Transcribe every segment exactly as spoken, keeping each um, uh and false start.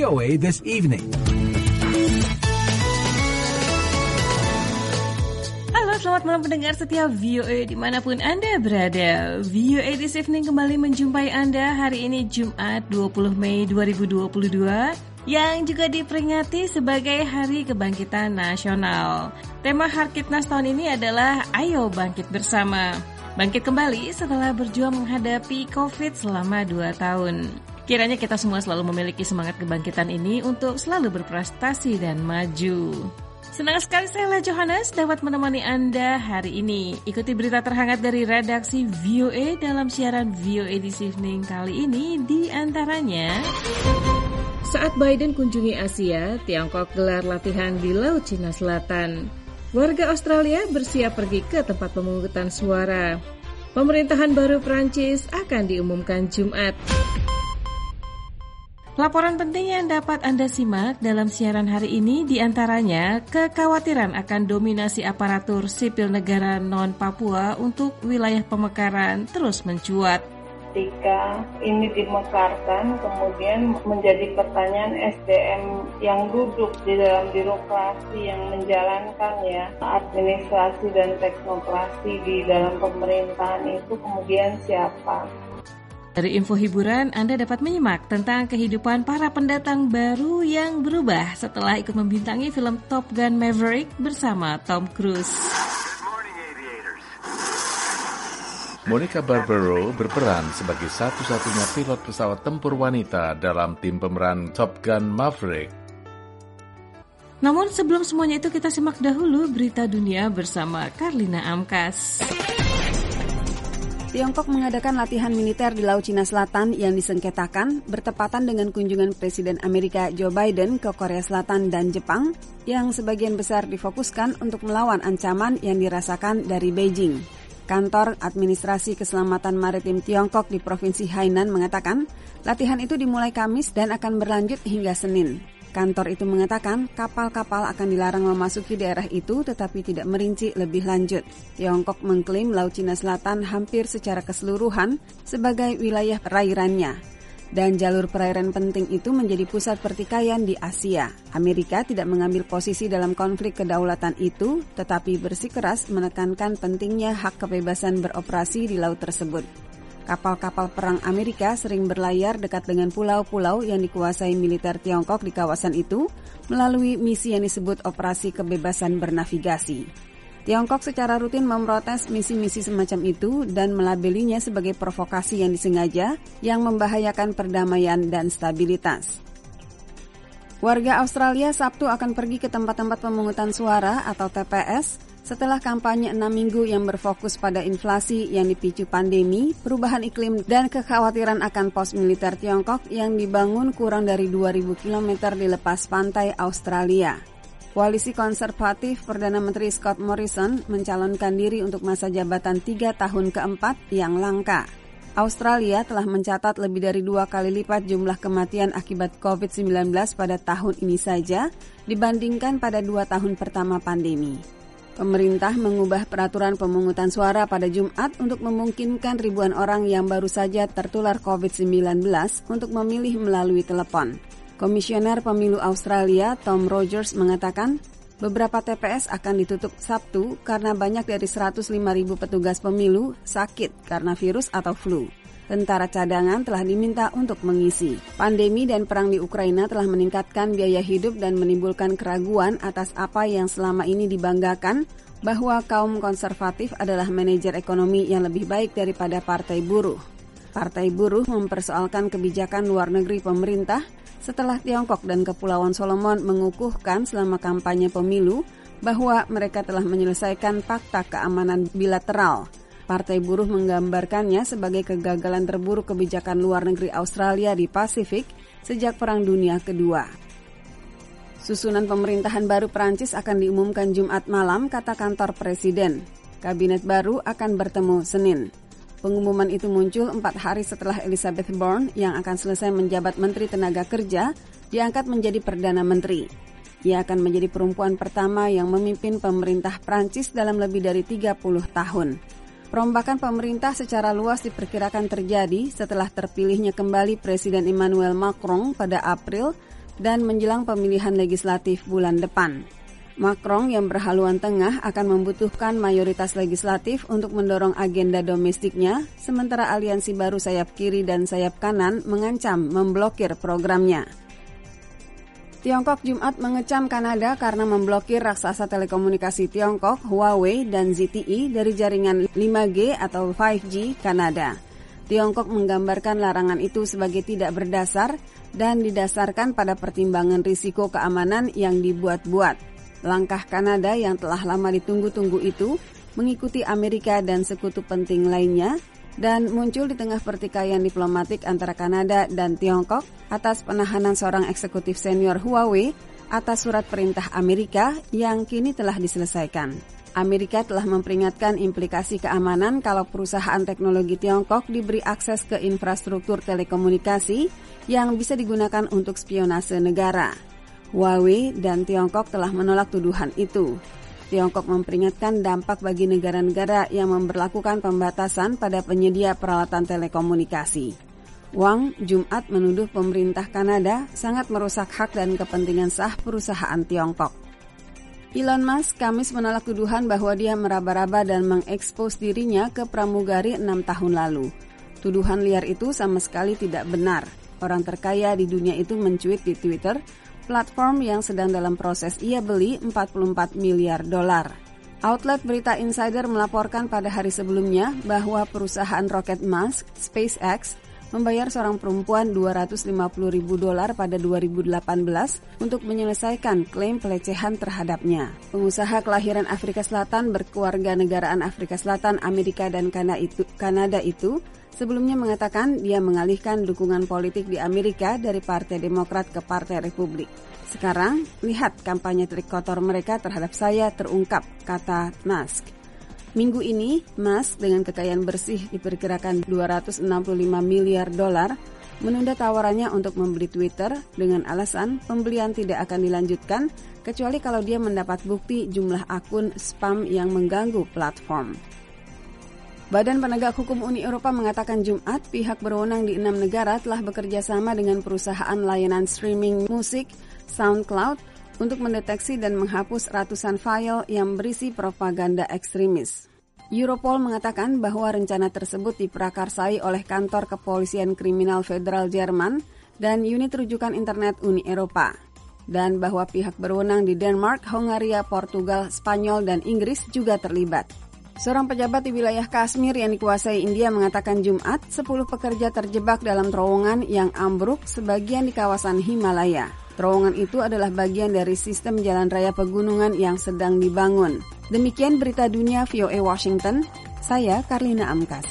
O A This Evening. Halo, selamat malam pendengar setia V O A dimanapun Anda berada. V O A This Evening kembali menjumpai Anda hari ini Jumat dua puluh Mei dua ribu dua puluh dua yang juga diperingati sebagai Hari Kebangkitan Nasional. Tema Harkitnas tahun ini adalah Ayo Bangkit Bersama. Bangkit kembali setelah berjuang menghadapi COVID selama dua tahun. Kiranya kita semua selalu memiliki semangat kebangkitan ini untuk selalu berprestasi dan maju. Senang sekali saya Lela Johannes dapat menemani Anda hari ini. Ikuti berita terhangat dari redaksi V O A dalam siaran V O A This Evening kali ini, di antaranya: saat Biden kunjungi Asia, Tiongkok gelar latihan di Laut Cina Selatan. Warga Australia bersiap pergi ke tempat pemungutan suara. Pemerintahan baru Prancis akan diumumkan Jumat. Laporan penting yang dapat Anda simak dalam siaran hari ini diantaranya kekhawatiran akan dominasi aparatur sipil negara non-Papua untuk wilayah pemekaran terus mencuat. Ketika ini dimekarkan, kemudian menjadi pertanyaan S D M yang duduk di dalam birokrasi yang menjalankan ya administrasi dan teknokrasi di dalam pemerintahan itu kemudian siapa? Dari info hiburan, Anda dapat menyimak tentang kehidupan para pendatang baru yang berubah setelah ikut membintangi film Top Gun Maverick bersama Tom Cruise. Monica Barbaro berperan sebagai satu-satunya pilot pesawat tempur wanita dalam tim pemeran Top Gun Maverick. Namun sebelum semuanya itu kita simak dahulu berita dunia bersama Karlina Amkas. Tiongkok mengadakan latihan militer di Laut Cina Selatan yang disengketakan bertepatan dengan kunjungan Presiden Amerika Joe Biden ke Korea Selatan dan Jepang yang sebagian besar difokuskan untuk melawan ancaman yang dirasakan dari Beijing. Kantor Administrasi Keselamatan Maritim Tiongkok di Provinsi Hainan mengatakan latihan itu dimulai Kamis dan akan berlanjut hingga Senin. Kantor itu mengatakan kapal-kapal akan dilarang memasuki daerah itu tetapi tidak merinci lebih lanjut. Tiongkok mengklaim Laut Cina Selatan hampir secara keseluruhan sebagai wilayah perairannya. Dan jalur perairan penting itu menjadi pusat pertikaian di Asia. Amerika tidak mengambil posisi dalam konflik kedaulatan itu, tetapi bersikeras menekankan pentingnya hak kebebasan beroperasi di laut tersebut. Kapal-kapal perang Amerika sering berlayar dekat dengan pulau-pulau yang dikuasai militer Tiongkok di kawasan itu melalui misi yang disebut Operasi Kebebasan Bernavigasi. Tiongkok secara rutin memprotes misi-misi semacam itu dan melabelinya sebagai provokasi yang disengaja yang membahayakan perdamaian dan stabilitas. Warga Australia Sabtu akan pergi ke tempat-tempat pemungutan suara atau T P S setelah kampanye enam minggu yang berfokus pada inflasi yang dipicu pandemi, perubahan iklim, dan kekhawatiran akan pos militer Tiongkok yang dibangun kurang dari dua ribu kilometer di lepas pantai Australia. Koalisi konservatif Perdana Menteri Scott Morrison mencalonkan diri untuk masa jabatan tiga tahun keempat yang langka. Australia telah mencatat lebih dari dua kali lipat jumlah kematian akibat covid sembilan belas pada tahun ini saja dibandingkan pada dua tahun pertama pandemi. Pemerintah mengubah peraturan pemungutan suara pada Jumat untuk memungkinkan ribuan orang yang baru saja tertular covid sembilan belas untuk memilih melalui telepon. Komisioner Pemilu Australia Tom Rogers mengatakan beberapa T P S akan ditutup Sabtu karena banyak dari seratus lima ribu petugas pemilu sakit karena virus atau flu. Tentara cadangan telah diminta untuk mengisi. Pandemi dan perang di Ukraina telah meningkatkan biaya hidup dan menimbulkan keraguan atas apa yang selama ini dibanggakan bahwa kaum konservatif adalah manajer ekonomi yang lebih baik daripada Partai Buruh. Partai Buruh mempersoalkan kebijakan luar negeri pemerintah setelah Tiongkok dan Kepulauan Solomon mengukuhkan selama kampanye pemilu bahwa mereka telah menyelesaikan fakta keamanan bilateral. Partai Buruh menggambarkannya sebagai kegagalan terburuk kebijakan luar negeri Australia di Pasifik sejak Perang Dunia Kedua. Susunan pemerintahan baru Prancis akan diumumkan Jumat malam, kata kantor Presiden. Kabinet baru akan bertemu Senin. Pengumuman itu muncul empat hari setelah Elizabeth Borne yang akan selesai menjabat Menteri Tenaga Kerja diangkat menjadi Perdana Menteri. Ia akan menjadi perempuan pertama yang memimpin pemerintah Prancis dalam lebih dari tiga puluh tahun. Perombakan pemerintah secara luas diperkirakan terjadi setelah terpilihnya kembali Presiden Emmanuel Macron pada April dan menjelang pemilihan legislatif bulan depan. Macron yang berhaluan tengah akan membutuhkan mayoritas legislatif untuk mendorong agenda domestiknya, sementara aliansi baru sayap kiri dan sayap kanan mengancam memblokir programnya. Tiongkok Jumat mengecam Kanada karena memblokir raksasa telekomunikasi Tiongkok, Huawei dan Z T E dari jaringan lima G atau lima G Kanada. Tiongkok menggambarkan larangan itu sebagai tidak berdasar dan didasarkan pada pertimbangan risiko keamanan yang dibuat-buat. Langkah Kanada yang telah lama ditunggu-tunggu itu mengikuti Amerika dan sekutu penting lainnya dan muncul di tengah pertikaian diplomatik antara Kanada dan Tiongkok atas penahanan seorang eksekutif senior Huawei atas surat perintah Amerika yang kini telah diselesaikan. Amerika telah memperingatkan implikasi keamanan kalau perusahaan teknologi Tiongkok diberi akses ke infrastruktur telekomunikasi yang bisa digunakan untuk spionase negara. Huawei dan Tiongkok telah menolak tuduhan itu. Tiongkok memperingatkan dampak bagi negara-negara yang memberlakukan pembatasan pada penyedia peralatan telekomunikasi. Wang Jumat menuduh pemerintah Kanada sangat merusak hak dan kepentingan sah perusahaan Tiongkok. Elon Musk Kamis menolak tuduhan bahwa dia meraba-raba dan mengekspos dirinya ke pramugari enam tahun lalu. Tuduhan liar itu sama sekali tidak benar. Orang terkaya di dunia itu mencuit di Twitter, platform yang sedang dalam proses ia beli empat puluh empat miliar dolar. Outlet berita Insider melaporkan pada hari sebelumnya bahwa perusahaan roket Musk, SpaceX, membayar seorang perempuan dua ratus lima puluh ribu dolar pada dua ribu delapan belas untuk menyelesaikan klaim pelecehan terhadapnya. Pengusaha kelahiran Afrika Selatan berkeluarga negaraan Afrika Selatan, Amerika dan Kanada itu sebelumnya mengatakan dia mengalihkan dukungan politik di Amerika dari Partai Demokrat ke Partai Republik. Sekarang, lihat kampanye trik kotor mereka terhadap saya terungkap, kata Musk. Minggu ini, Musk dengan kekayaan bersih diperkirakan dua ratus enam puluh lima miliar dolar menunda tawarannya untuk membeli Twitter dengan alasan pembelian tidak akan dilanjutkan kecuali kalau dia mendapat bukti jumlah akun spam yang mengganggu platform. Badan Penegak Hukum Uni Eropa mengatakan Jumat pihak berwenang di enam negara telah bekerja sama dengan perusahaan layanan streaming musik SoundCloud untuk mendeteksi dan menghapus ratusan file yang berisi propaganda ekstremis. Europol mengatakan bahwa rencana tersebut diprakarsai oleh Kantor Kepolisian Kriminal Federal Jerman dan unit rujukan internet Uni Eropa, dan bahwa pihak berwenang di Denmark, Hongaria, Portugal, Spanyol, dan Inggris juga terlibat. Seorang pejabat di wilayah Kashmir yang dikuasai India mengatakan Jumat sepuluh pekerja terjebak dalam terowongan yang ambruk sebagian di kawasan Himalaya. Terowongan itu adalah bagian dari sistem jalan raya pegunungan yang sedang dibangun. Demikian berita dunia V O A Washington, saya Karlina Amkas.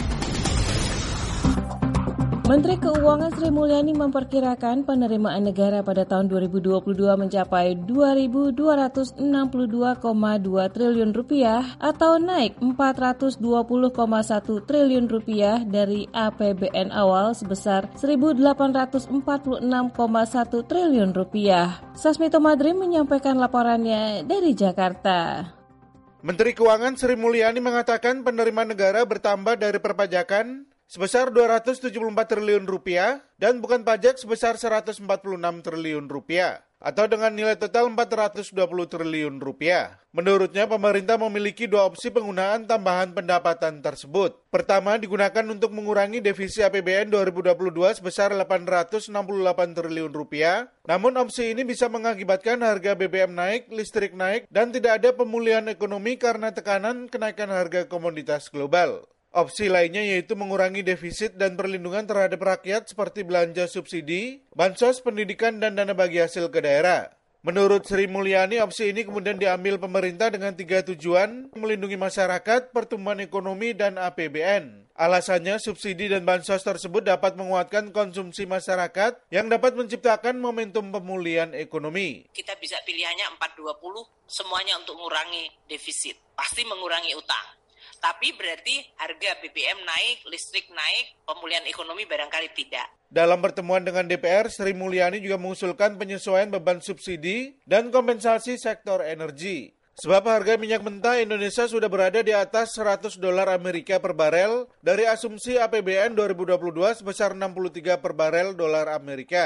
Menteri Keuangan Sri Mulyani memperkirakan penerimaan negara pada tahun dua ribu dua puluh dua mencapai dua ribu dua ratus enam puluh dua koma dua triliun rupiah atau naik empat ratus dua puluh koma satu triliun rupiah dari A P B N awal sebesar seribu delapan ratus empat puluh enam koma satu triliun rupiah. Sasmito Madrim menyampaikan laporannya dari Jakarta. Menteri Keuangan Sri Mulyani mengatakan penerimaan negara bertambah dari perpajakan sebesar dua ratus tujuh puluh empat triliun rupiah dan bukan pajak sebesar seratus empat puluh enam triliun rupiah atau dengan nilai total empat ratus dua puluh triliun rupiah. Menurutnya pemerintah memiliki dua opsi penggunaan tambahan pendapatan tersebut. Pertama, digunakan untuk mengurangi defisit A P B N dua ribu dua puluh dua sebesar delapan ratus enam puluh delapan triliun rupiah. Namun opsi ini bisa mengakibatkan harga B B M naik, listrik naik dan tidak ada pemulihan ekonomi karena tekanan kenaikan harga komoditas global. Opsi lainnya yaitu mengurangi defisit dan perlindungan terhadap rakyat seperti belanja subsidi, bansos, pendidikan, dan dana bagi hasil ke daerah. Menurut Sri Mulyani, opsi ini kemudian diambil pemerintah dengan tiga tujuan, melindungi masyarakat, pertumbuhan ekonomi, dan A P B N. Alasannya, subsidi dan bansos tersebut dapat menguatkan konsumsi masyarakat yang dapat menciptakan momentum pemulihan ekonomi. Kita bisa pilihannya empat dua puluh, semuanya untuk mengurangi defisit, pasti mengurangi utang. Tapi berarti harga B B M naik, listrik naik, pemulihan ekonomi barangkali tidak. Dalam pertemuan dengan D P R, Sri Mulyani juga mengusulkan penyesuaian beban subsidi dan kompensasi sektor energi. Sebab harga minyak mentah Indonesia sudah berada di atas seratus dolar Amerika per barel dari asumsi A P B N dua ribu dua puluh dua sebesar enam puluh tiga per barel dolar Amerika.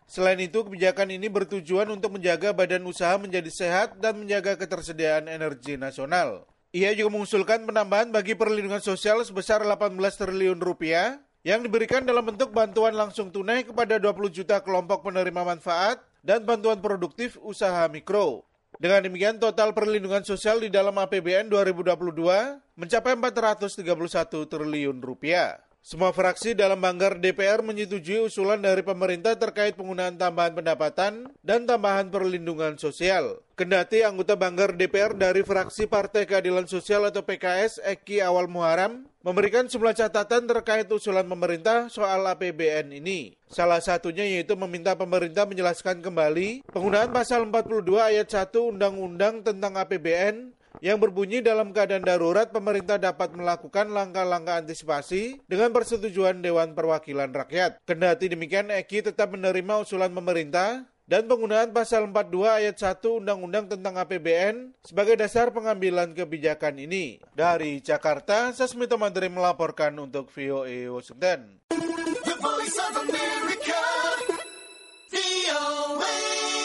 Selain itu, kebijakan ini bertujuan untuk menjaga badan usaha menjadi sehat dan menjaga ketersediaan energi nasional. Ia juga mengusulkan penambahan bagi perlindungan sosial sebesar delapan belas triliun rupiah yang diberikan dalam bentuk bantuan langsung tunai kepada dua puluh juta kelompok penerima manfaat dan bantuan produktif usaha mikro. Dengan demikian, total perlindungan sosial di dalam A P B N dua ribu dua puluh dua mencapai empat ratus tiga puluh satu triliun rupiah. Semua fraksi dalam Banggar D P R menyetujui usulan dari pemerintah terkait penggunaan tambahan pendapatan dan tambahan perlindungan sosial. Kendati anggota Banggar D P R dari fraksi Partai Keadilan Sosial atau P K S, Eki Awal Muharam, memberikan sejumlah catatan terkait usulan pemerintah soal A P B N ini. Salah satunya yaitu meminta pemerintah menjelaskan kembali penggunaan pasal empat puluh dua ayat satu Undang-Undang tentang A P B N yang berbunyi dalam keadaan darurat pemerintah dapat melakukan langkah-langkah antisipasi dengan persetujuan Dewan Perwakilan Rakyat. Kendati demikian, Eki tetap menerima usulan pemerintah dan penggunaan pasal empat puluh dua ayat satu Undang-Undang tentang A P B N sebagai dasar pengambilan kebijakan ini. Dari Jakarta, Sasmito Madri melaporkan untuk V O A Washington. The Voice of America, V O A.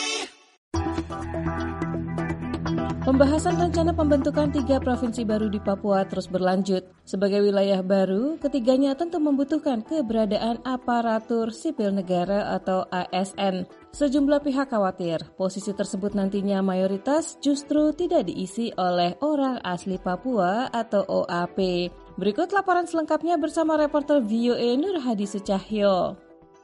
Pembahasan rencana pembentukan tiga provinsi baru di Papua terus berlanjut. Sebagai wilayah baru, ketiganya tentu membutuhkan keberadaan aparatur sipil negara atau A S N. Sejumlah pihak khawatir posisi tersebut nantinya mayoritas justru tidak diisi oleh orang asli Papua atau O A P. Berikut laporan selengkapnya bersama reporter V O A Nur Hadi Sucahyo.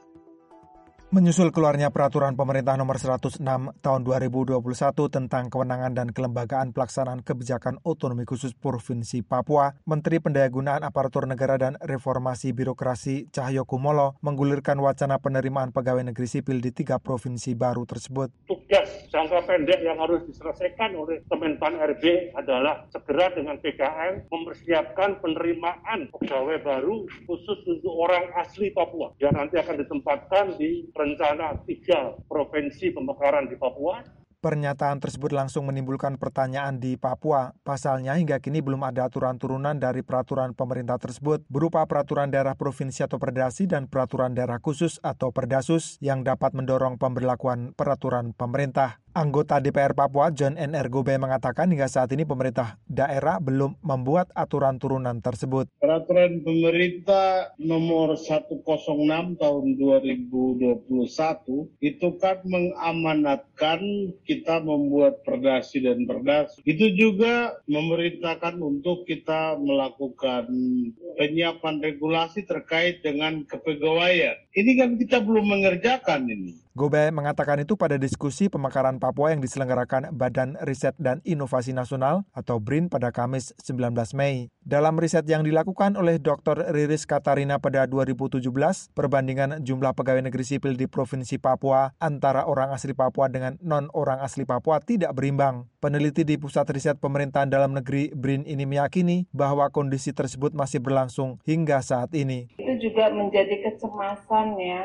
Menyusul keluarnya peraturan pemerintah nomor seratus enam tahun dua ribu dua puluh satu tentang kewenangan dan kelembagaan pelaksanaan kebijakan otonomi khusus Provinsi Papua, Menteri Pendayagunaan Aparatur Negara dan Reformasi Birokrasi Cahyokumolo menggulirkan wacana penerimaan pegawai negeri sipil di tiga provinsi baru tersebut. Tugas jangka pendek yang harus diselesaikan oleh Kemenpan R B adalah segera dengan P K M mempersiapkan penerimaan pegawai baru khusus untuk orang asli Papua yang nanti akan ditempatkan di rencana tiga provinsi pemekaran di Papua. Pernyataan tersebut langsung menimbulkan pertanyaan di Papua. Pasalnya hingga kini belum ada aturan turunan dari peraturan pemerintah tersebut berupa peraturan daerah provinsi atau perdasi dan peraturan daerah khusus atau perdasus yang dapat mendorong pemberlakuan peraturan pemerintah. Anggota D P R Papua John N. Ergobe mengatakan hingga saat ini pemerintah daerah belum membuat aturan turunan tersebut. Peraturan pemerintah nomor seratus enam tahun dua ribu dua puluh satu itu kan mengamanatkan kita membuat perdasi dan perdas. Itu juga memerintahkan untuk kita melakukan penyiapan regulasi terkait dengan kepegawaian. Ini kan kita belum mengerjakan ini. Gobe mengatakan itu pada diskusi pemekaran Papua yang diselenggarakan Badan Riset dan Inovasi Nasional atau B R I N pada Kamis sembilan belas Mei. Dalam riset yang dilakukan oleh Doktor Riris Katarina pada dua ribu tujuh belas, perbandingan jumlah pegawai negeri sipil di Provinsi Papua antara orang asli Papua dengan non-orang asli Papua tidak berimbang. Peneliti di Pusat Riset Pemerintahan Dalam Negeri B R I N ini meyakini bahwa kondisi tersebut masih berlangsung hingga saat ini. Itu juga menjadi kecemasan ya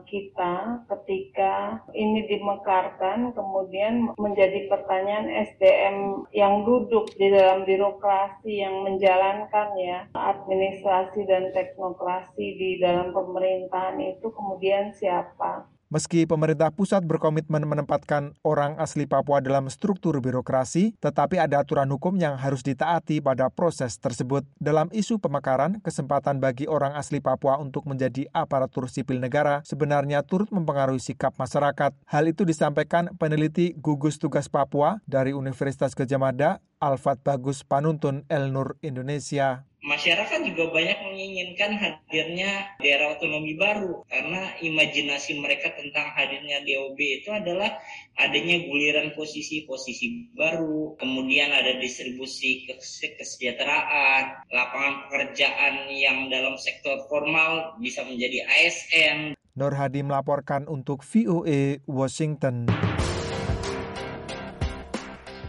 kita ketika ini dimekarkan, kemudian menjadi pertanyaan S D M yang duduk di dalam birokrasi yang menjalankan ya administrasi dan teknokrasi di dalam pemerintahan itu kemudian siapa? Meski pemerintah pusat berkomitmen menempatkan orang asli Papua dalam struktur birokrasi, tetapi ada aturan hukum yang harus ditaati pada proses tersebut. Dalam isu pemekaran, kesempatan bagi orang asli Papua untuk menjadi aparatur sipil negara sebenarnya turut mempengaruhi sikap masyarakat. Hal itu disampaikan peneliti gugus tugas Papua dari Universitas Gadjah Mada, Alfat Bagus Panuntun El Nur Indonesia. Masyarakat juga banyak menginginkan hadirnya daerah otonomi baru karena imajinasi mereka tentang hadirnya D O B itu adalah adanya guliran posisi-posisi baru, kemudian ada distribusi kesejahteraan, lapangan pekerjaan yang dalam sektor formal bisa menjadi A S N. Nur Hadi melaporkan untuk V O A Washington.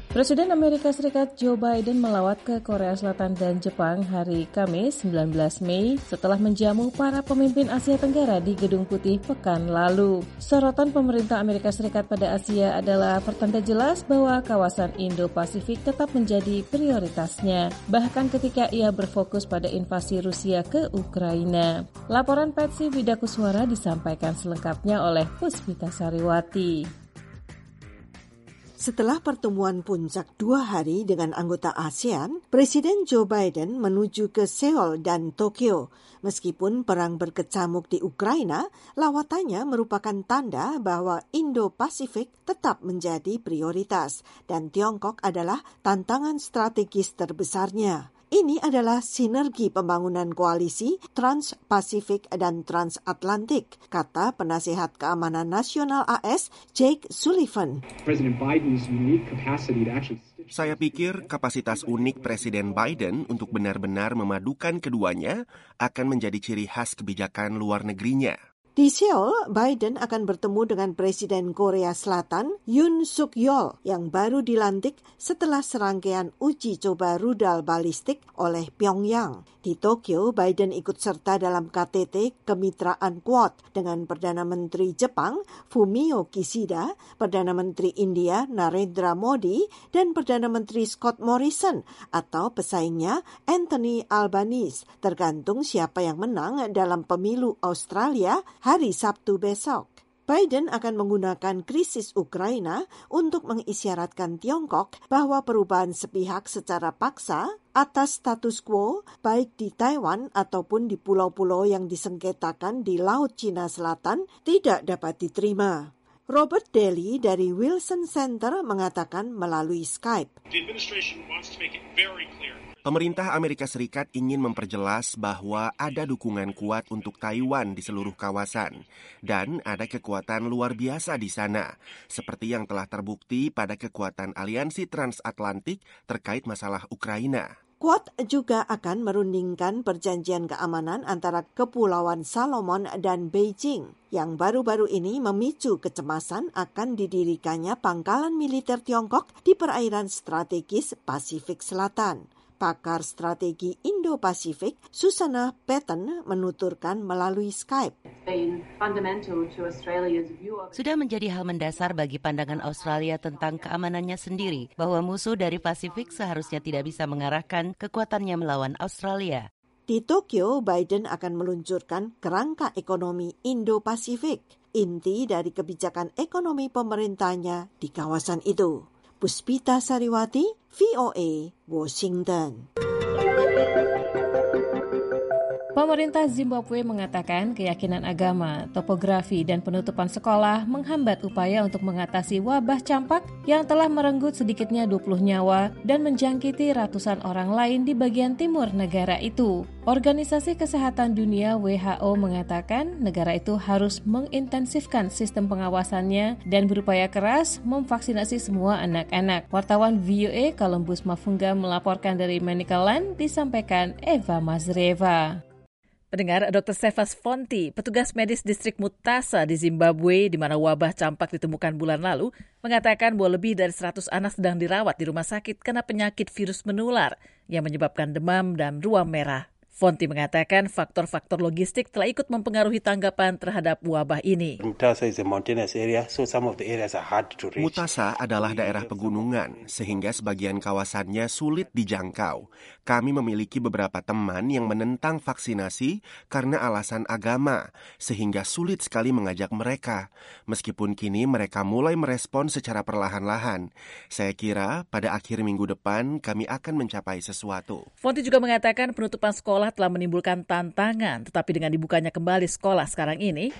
Presiden Amerika Serikat Joe Biden melawat ke Korea Selatan dan Jepang hari Kamis sembilan belas Mei setelah menjamu para pemimpin Asia Tenggara di Gedung Putih pekan lalu. Sorotan pemerintah Amerika Serikat pada Asia adalah pertanda jelas bahwa kawasan Indo-Pasifik tetap menjadi prioritasnya, bahkan ketika ia berfokus pada invasi Rusia ke Ukraina. Laporan Patsy Widakuswara disampaikan selengkapnya oleh Puspita Sariwati. Setelah pertemuan puncak dua hari dengan anggota ASEAN, Presiden Joe Biden menuju ke Seoul dan Tokyo. Meskipun perang berkecamuk di Ukraina, lawatannya merupakan tanda bahwa Indo-Pasifik tetap menjadi prioritas dan Tiongkok adalah tantangan strategis terbesarnya. Ini adalah sinergi pembangunan koalisi Trans-Pasifik dan Transatlantik, kata penasihat keamanan nasional A S Jake Sullivan. Saya pikir kapasitas unik Presiden Biden untuk benar-benar memadukan keduanya akan menjadi ciri khas kebijakan luar negerinya. Di Seoul, Biden akan bertemu dengan Presiden Korea Selatan Yoon Suk Yeol yang baru dilantik setelah serangkaian uji coba rudal balistik oleh Pyongyang. Di Tokyo, Biden ikut serta dalam K T T Kemitraan Quad dengan Perdana Menteri Jepang Fumio Kishida, Perdana Menteri India Narendra Modi, dan Perdana Menteri Scott Morrison atau pesaingnya Anthony Albanese, tergantung siapa yang menang dalam pemilu Australia hari Sabtu besok. Biden akan menggunakan krisis Ukraina untuk mengisyaratkan Tiongkok bahwa perubahan sepihak secara paksa atas status quo baik di Taiwan ataupun di pulau-pulau yang disengketakan di Laut Cina Selatan tidak dapat diterima. Robert Daly dari Wilson Center mengatakan melalui Skype. The administration wants to make it very clear. Pemerintah Amerika Serikat ingin memperjelas bahwa ada dukungan kuat untuk Taiwan di seluruh kawasan dan ada kekuatan luar biasa di sana, seperti yang telah terbukti pada kekuatan aliansi transatlantik terkait masalah Ukraina. Quad juga akan merundingkan perjanjian keamanan antara Kepulauan Salomon dan Beijing, yang baru-baru ini memicu kecemasan akan didirikannya pangkalan militer Tiongkok di perairan strategis Pasifik Selatan. Pakar strategi Indo-Pasifik, Susana Patton, menuturkan melalui Skype. Sudah menjadi hal mendasar bagi pandangan Australia tentang keamanannya sendiri, bahwa musuh dari Pasifik seharusnya tidak bisa mengarahkan kekuatannya melawan Australia. Di Tokyo, Biden akan meluncurkan kerangka ekonomi Indo-Pasifik, inti dari kebijakan ekonomi pemerintahnya di kawasan itu. Puspita Sariwati, V O A, Washington. Pemerintah Zimbabwe mengatakan keyakinan agama, topografi, dan penutupan sekolah menghambat upaya untuk mengatasi wabah campak yang telah merenggut sedikitnya dua puluh nyawa dan menjangkiti ratusan orang lain di bagian timur negara itu. Organisasi Kesehatan Dunia W H O mengatakan negara itu harus mengintensifkan sistem pengawasannya dan berupaya keras memvaksinasi semua anak-anak. Wartawan V O A Columbus Mafunga melaporkan dari Manicaland, disampaikan Eva Mazreva. Pendengar, dokter Stefas Fonti, petugas medis distrik Mutasa di Zimbabwe, di mana wabah campak ditemukan bulan lalu, mengatakan bahwa lebih dari seratus anak sedang dirawat di rumah sakit karena penyakit virus menular yang menyebabkan demam dan ruam merah. Fonti mengatakan faktor-faktor logistik telah ikut mempengaruhi tanggapan terhadap wabah ini. Mutasa adalah daerah pegunungan, sehingga sebagian kawasannya sulit dijangkau. Kami memiliki beberapa teman yang menentang vaksinasi karena alasan agama, sehingga sulit sekali mengajak mereka. Meskipun kini mereka mulai merespon secara perlahan-lahan. Saya kira pada akhir minggu depan kami akan mencapai sesuatu. Fonti juga mengatakan penutupan sekolah telah menimbulkan tantangan, tetapi dengan dibukanya kembali sekolah sekarang ini,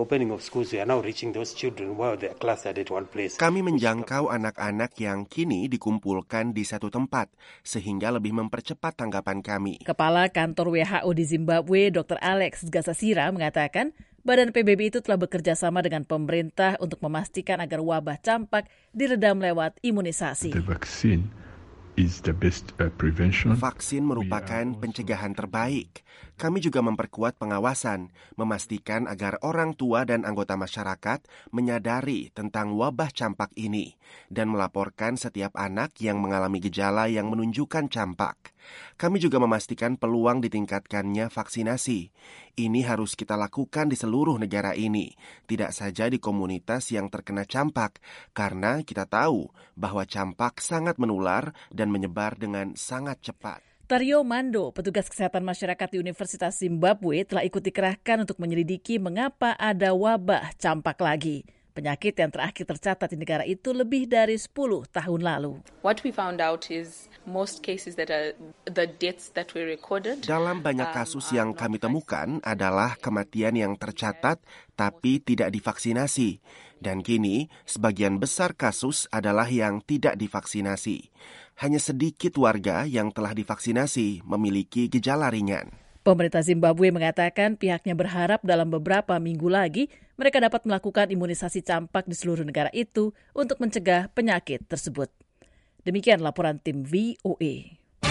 kami menjangkau anak-anak yang kini dikumpulkan di satu tempat, sehingga lebih mempercepat tanggapan kami. Kepala Kantor W H O di Zimbabwe, dokter Alex Gasasira, mengatakan Badan P B B itu telah bekerja sama dengan pemerintah untuk memastikan agar wabah campak diredam lewat imunisasi. The vaccine is the best uh, prevention. Vaksin merupakan pencegahan terbaik. Kami juga memperkuat pengawasan, memastikan agar orang tua dan anggota masyarakat menyadari tentang wabah campak ini dan melaporkan setiap anak yang mengalami gejala yang menunjukkan campak. Kami juga memastikan peluang ditingkatkannya vaksinasi. Ini harus kita lakukan di seluruh negara ini, tidak saja di komunitas yang terkena campak, karena kita tahu bahwa campak sangat menular dan menyebar dengan sangat cepat. Tario Mando, petugas kesehatan masyarakat di Universitas Zimbabwe, telah ikut dikerahkan untuk menyelidiki mengapa ada wabah campak lagi. Penyakit yang terakhir tercatat di negara itu lebih dari sepuluh tahun lalu. What we found out is most cases that are the deaths that we recorded. Dalam banyak kasus yang kami temukan adalah kematian yang tercatat tapi tidak divaksinasi. Dan kini, sebagian besar kasus adalah yang tidak divaksinasi. Hanya sedikit warga yang telah divaksinasi memiliki gejala ringan. Pemerintah Zimbabwe mengatakan pihaknya berharap dalam beberapa minggu lagi mereka dapat melakukan imunisasi campak di seluruh negara itu untuk mencegah penyakit tersebut. Demikian laporan tim V O A.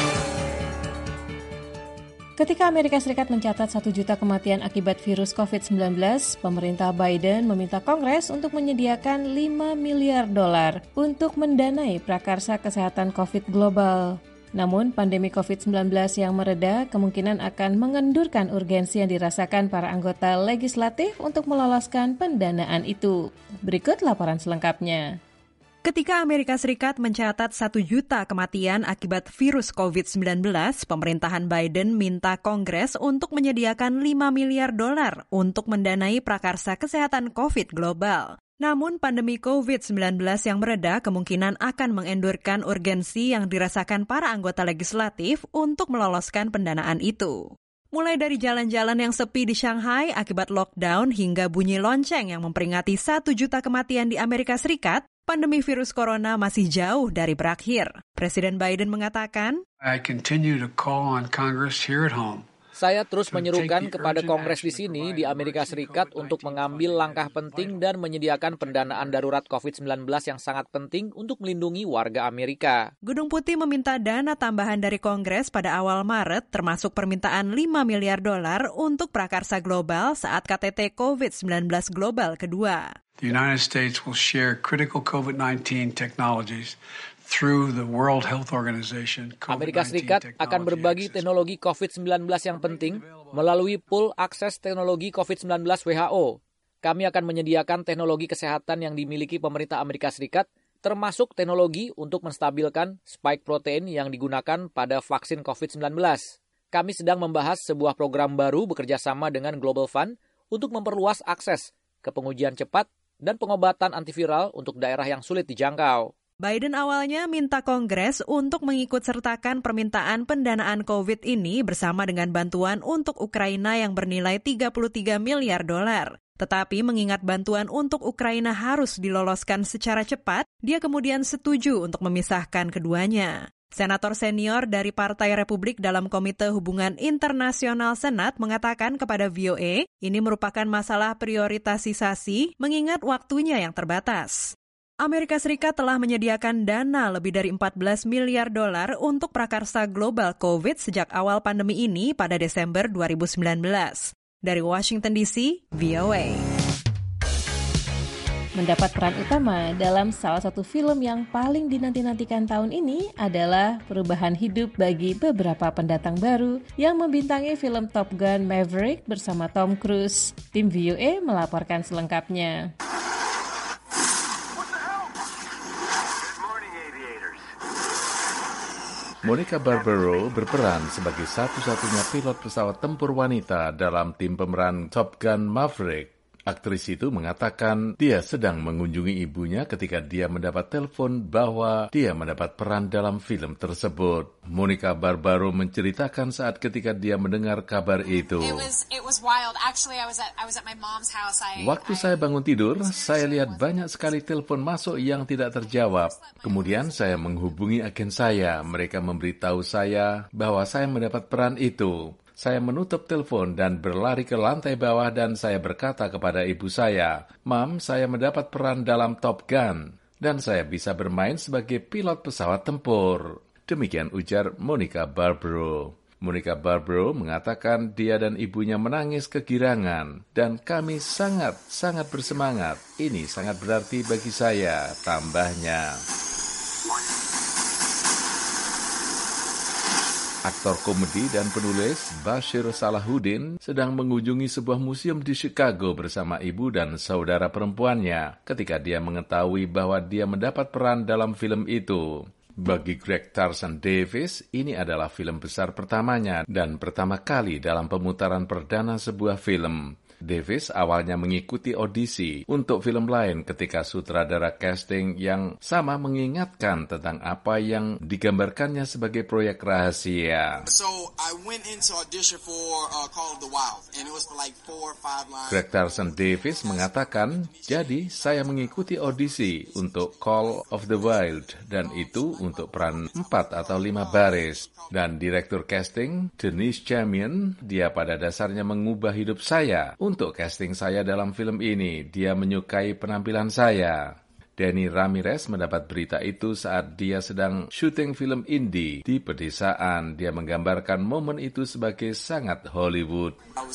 Ketika Amerika Serikat mencatat satu juta kematian akibat virus covid sembilan belas, pemerintah Biden meminta Kongres untuk menyediakan lima miliar dolar untuk mendanai prakarsa kesehatan COVID global. Namun, pandemi covid sembilan belas yang mereda kemungkinan akan mengendurkan urgensi yang dirasakan para anggota legislatif untuk meloloskan pendanaan itu. Berikut laporan selengkapnya. Ketika Amerika Serikat mencatat satu juta kematian akibat virus covid sembilan belas, pemerintahan Biden minta Kongres untuk menyediakan lima miliar dolar untuk mendanai prakarsa kesehatan COVID global. Namun pandemi covid sembilan belas yang mereda kemungkinan akan mengendurkan urgensi yang dirasakan para anggota legislatif untuk meloloskan pendanaan itu. Mulai dari jalan-jalan yang sepi di Shanghai akibat lockdown hingga bunyi lonceng yang memperingati satu juta kematian di Amerika Serikat, pandemi virus corona masih jauh dari berakhir. Presiden Biden mengatakan, I continue to call on Congress here at home. Saya terus menyerukan kepada Kongres di sini di Amerika Serikat untuk mengambil langkah penting dan menyediakan pendanaan darurat covid sembilan belas yang sangat penting untuk melindungi warga Amerika. Gedung Putih meminta dana tambahan dari Kongres pada awal Maret, termasuk permintaan lima miliar dolar untuk prakarsa global saat K T T covid sembilan belas global kedua. The United States will share critical covid nineteen technologies through the World Health Organization. Amerika Serikat akan berbagi teknologi covid sembilan belas yang penting melalui pool akses teknologi covid sembilan belas W H O. Kami akan menyediakan teknologi kesehatan yang dimiliki pemerintah Amerika Serikat, termasuk teknologi untuk menstabilkan spike protein yang digunakan pada vaksin covid sembilan belas. Kami sedang membahas sebuah program baru bekerjasama dengan Global Fund untuk memperluas akses ke pengujian cepat dan pengobatan antiviral untuk daerah yang sulit dijangkau. Biden awalnya minta Kongres untuk mengikutsertakan permintaan pendanaan COVID ini bersama dengan bantuan untuk Ukraina yang bernilai tiga puluh tiga miliar dolar. Tetapi mengingat bantuan untuk Ukraina harus diloloskan secara cepat, dia kemudian setuju untuk memisahkan keduanya. Senator senior dari Partai Republik dalam Komite Hubungan Internasional Senat mengatakan kepada V O A, ini merupakan masalah prioritasisasi mengingat waktunya yang terbatas. Amerika Serikat telah menyediakan dana lebih dari empat belas miliar dolar untuk prakarsa global COVID sejak awal pandemi ini pada Desember dua ribu sembilan belas. Dari Washington D C, V O A. Mendapat peran utama dalam salah satu film yang paling dinanti-nantikan tahun ini adalah perubahan hidup bagi beberapa pendatang baru yang membintangi film Top Gun Maverick bersama Tom Cruise. Tim V O A melaporkan selengkapnya. Monica Barbaro berperan sebagai satu-satunya pilot pesawat tempur wanita dalam tim pemeran Top Gun Maverick. Aktris itu mengatakan dia sedang mengunjungi ibunya ketika dia mendapat telepon bahwa dia mendapat peran dalam film tersebut. Monica Barbaro menceritakan saat ketika dia mendengar kabar itu. It was, it was wild. Actually, I was at, I was at my mom's house. I, Waktu I, saya bangun tidur, saya lihat banyak sekali telepon masuk yang tidak terjawab. Kemudian saya menghubungi agen saya. Mereka memberitahu saya bahwa saya mendapat peran itu. Saya menutup telepon dan berlari ke lantai bawah dan saya berkata kepada ibu saya, "Mam, saya mendapat peran dalam Top Gun dan saya bisa bermain sebagai pilot pesawat tempur." Demikian ujar Monica Barbaro. Monica Barbaro mengatakan dia dan ibunya menangis kegirangan, dan kami sangat-sangat bersemangat. Ini sangat berarti bagi saya, tambahnya. Aktor komedi dan penulis Bashir Salahuddin sedang mengunjungi sebuah museum di Chicago bersama ibu dan saudara perempuannya ketika dia mengetahui bahwa dia mendapat peran dalam film itu. Bagi Greg Tarzan Davis, ini adalah film besar pertamanya dan pertama kali dalam pemutaran perdana sebuah film. Davis awalnya mengikuti audisi untuk film lain ketika sutradara casting yang sama mengingatkan tentang apa yang digambarkannya sebagai proyek rahasia. So I went into audition for uh, Call of the Wild and it was for like four or five lines. Greg Tarzan Davis mengatakan, jadi saya mengikuti audisi untuk Call of the Wild dan itu untuk peran empat atau lima baris. Dan direktur casting, Denise Chamian, dia pada dasarnya mengubah hidup saya untuk casting saya dalam film ini. Dia menyukai penampilan saya. Danny Ramirez mendapat berita itu saat dia sedang syuting film indie di pedesaan. Dia menggambarkan momen itu sebagai sangat Hollywood.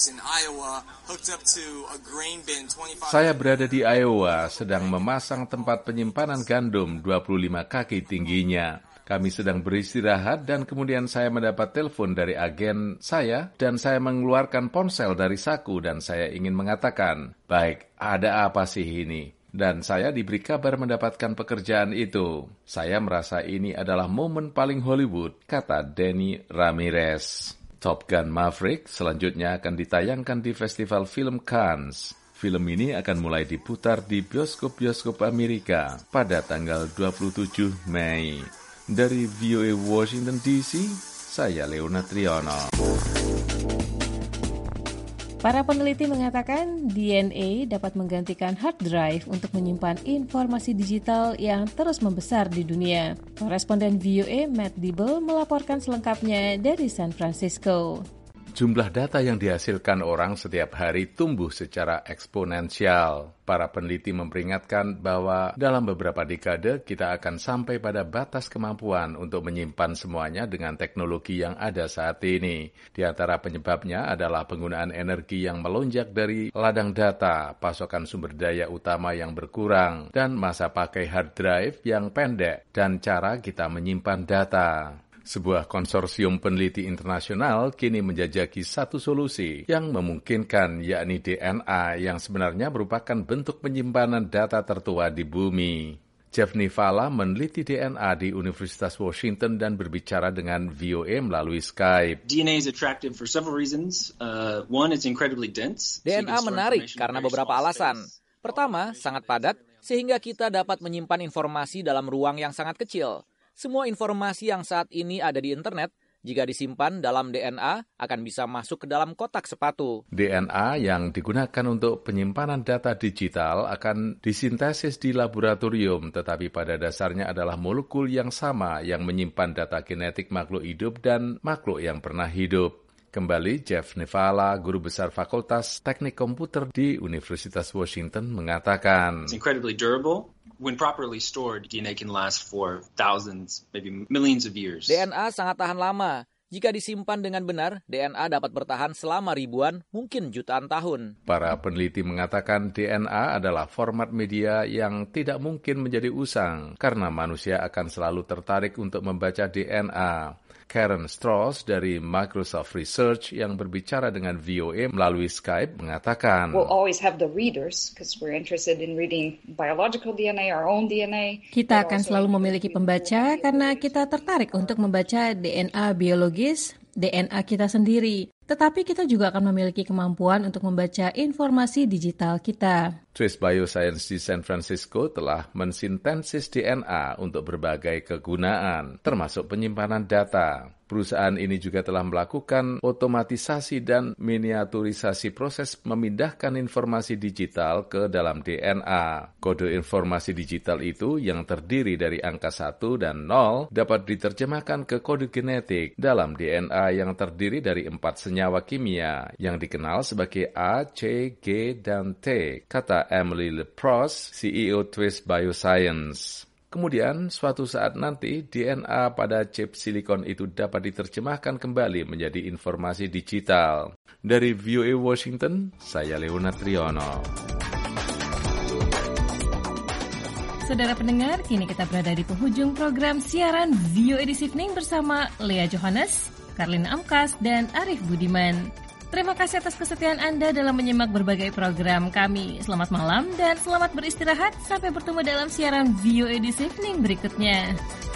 Saya berada di Iowa, sedang memasang tempat penyimpanan gandum dua puluh lima kaki tingginya. Kami sedang beristirahat dan kemudian saya mendapat telepon dari agen saya dan saya mengeluarkan ponsel dari saku dan saya ingin mengatakan, baik, ada apa sih ini? Dan saya diberi kabar mendapatkan pekerjaan itu. Saya merasa ini adalah momen paling Hollywood, kata Danny Ramirez. Top Gun Maverick selanjutnya akan ditayangkan di Festival Film Cannes. Film ini akan mulai diputar di bioskop-bioskop Amerika pada tanggal dua puluh tujuh Mei. Dari V O A Washington D C, saya Leona Triono. Para peneliti mengatakan D N A dapat menggantikan hard drive untuk menyimpan informasi digital yang terus membesar di dunia. Koresponden V O A Matt Dibble melaporkan selengkapnya dari San Francisco. Jumlah data yang dihasilkan orang setiap hari tumbuh secara eksponensial. Para peneliti memperingatkan bahwa dalam beberapa dekade kita akan sampai pada batas kemampuan untuk menyimpan semuanya dengan teknologi yang ada saat ini. Di antara penyebabnya adalah penggunaan energi yang melonjak dari ladang data, pasokan sumber daya utama yang berkurang, dan masa pakai hard drive yang pendek, dan cara kita menyimpan data. Sebuah konsorsium peneliti internasional kini menjajaki satu solusi yang memungkinkan, yakni D N A yang sebenarnya merupakan bentuk penyimpanan data tertua di bumi. Jeff Nivala meneliti D N A di Universitas Washington dan berbicara dengan V O A melalui Skype. D N A is attractive for several reasons. Uh, one, it's incredibly dense. D N A menarik karena beberapa alasan. Pertama, sangat padat sehingga kita dapat menyimpan informasi dalam ruang yang sangat kecil. Semua informasi yang saat ini ada di internet, jika disimpan dalam D N A, akan bisa masuk ke dalam kotak sepatu. D N A yang digunakan untuk penyimpanan data digital akan disintesis di laboratorium, tetapi pada dasarnya adalah molekul yang sama yang menyimpan data genetik makhluk hidup dan makhluk yang pernah hidup. Kembali, Jeff Nivala, guru besar Fakultas Teknik Komputer di Universitas Washington, mengatakan, It's incredibly durable. When properly stored, D N A can last for thousands, maybe millions of years. D N A sangat tahan lama. Jika disimpan dengan benar, D N A dapat bertahan selama ribuan, mungkin jutaan tahun. Para peneliti mengatakan D N A adalah format media yang tidak mungkin menjadi usang, karena manusia akan selalu tertarik untuk membaca D N A. Karen Strauss dari Microsoft Research yang berbicara dengan V O A melalui Skype mengatakan, We'll always have the readers because we're interested in reading biological D N A, our own D N A. Kita akan selalu memiliki pembaca karena kita tertarik untuk membaca D N A biologis, D N A kita sendiri. Tetapi kita juga akan memiliki kemampuan untuk membaca informasi digital kita. Twist Bioscience di San Francisco telah mensintesis D N A untuk berbagai kegunaan, termasuk penyimpanan data. Perusahaan ini juga telah melakukan otomatisasi dan miniaturisasi proses memindahkan informasi digital ke dalam D N A. Kode informasi digital itu yang terdiri dari angka satu dan nol dapat diterjemahkan ke kode genetik dalam D N A yang terdiri dari empat senyawa kimia yang dikenal sebagai A, C, G, dan T, kata Emily LePros, C E O Twist Bioscience. Kemudian, suatu saat nanti, D N A pada chip silikon itu dapat diterjemahkan kembali menjadi informasi digital. Dari V O A Washington, saya Leonard Triono. Saudara pendengar, kini kita berada di penghujung program siaran V O A This Evening bersama Lea Johannes, Karlina Amkas, dan Arif Budiman. Terima kasih atas kesetiaan Anda dalam menyimak berbagai program kami. Selamat malam dan selamat beristirahat. Sampai bertemu dalam siaran V O A This Evening berikutnya.